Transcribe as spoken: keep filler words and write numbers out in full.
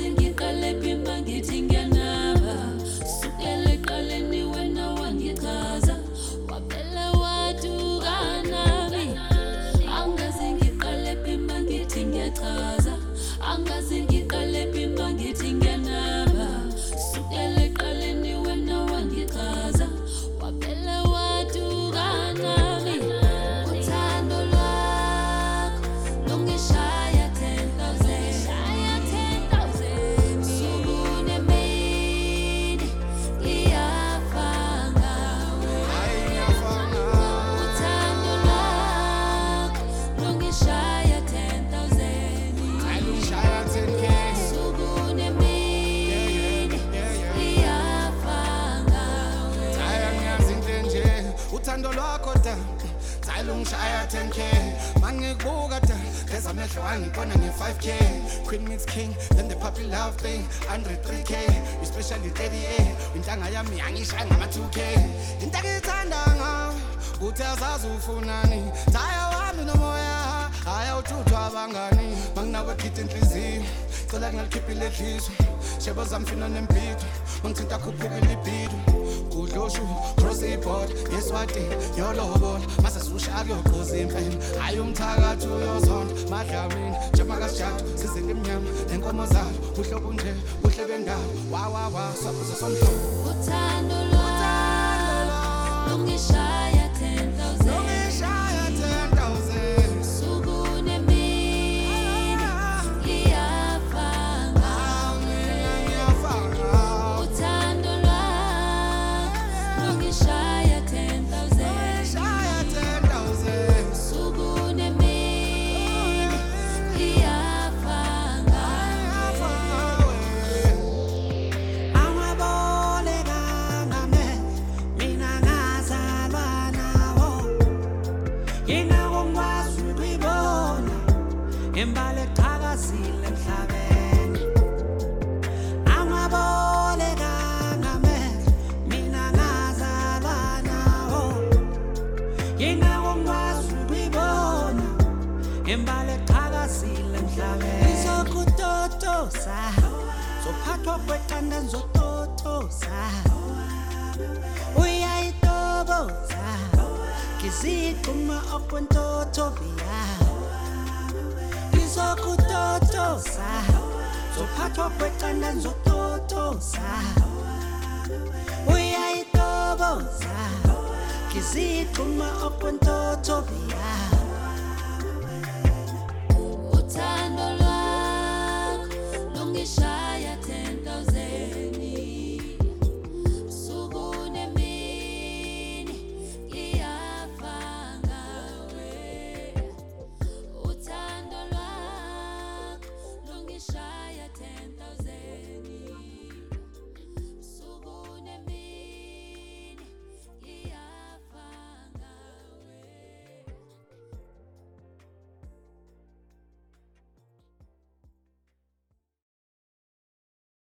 Uthando lwakho da Zayile ungishaya ten K Mangikubuka da Leza amehlo angibona nge-five K Queen meets king Then the puppy love thing one hundred three K Especially thirty-eight Intanga yami yangishaya ngama-two K Into engiyithanda ngawe Uthi azazi ufunani Thaya wami nomoya Ayawuthuthwa abangani Manginawe khitha inhliziyo Cela ngingalikhiphi ledlizo Shebo zami fina nempilo Mangithinta khuphuka ilibido Kudloshu cross i-board Yeswati yolobola Mase sushaka yoqoza imfene Hayi umthakathi uyozonda Madlamini njemakasijadu Sizinga emnyama nenkomo zalo Uhlobo nje buhle bendalo Wa wa wa swaphuzo somhlobo Uthando lwakho lungishaya ten thousand Lungishaya ten thousand Suku nemini liyafanga Uthando lwakho lungishaya ten thousand Lungishaya ten thousand Suku nemini liyafanga Angaboleka ngame mina ngazalwa nawo Yingakho ngikwazi ukuyibona imbali eqhakazile emhlabeni Angaboleka ngame mina ngazalwa nawo Yingakho ngikwazi ukuyibona imbali eqhakazile emhlabeni Izokutotoza Zophathwa kweqanda ngizototoza Uyayitoboza Ngizigquma okwentothobiya Izokutotoza Zophathwa kweqanda ngizototoza Uyayitoboza Ngizigquma okwentothobiya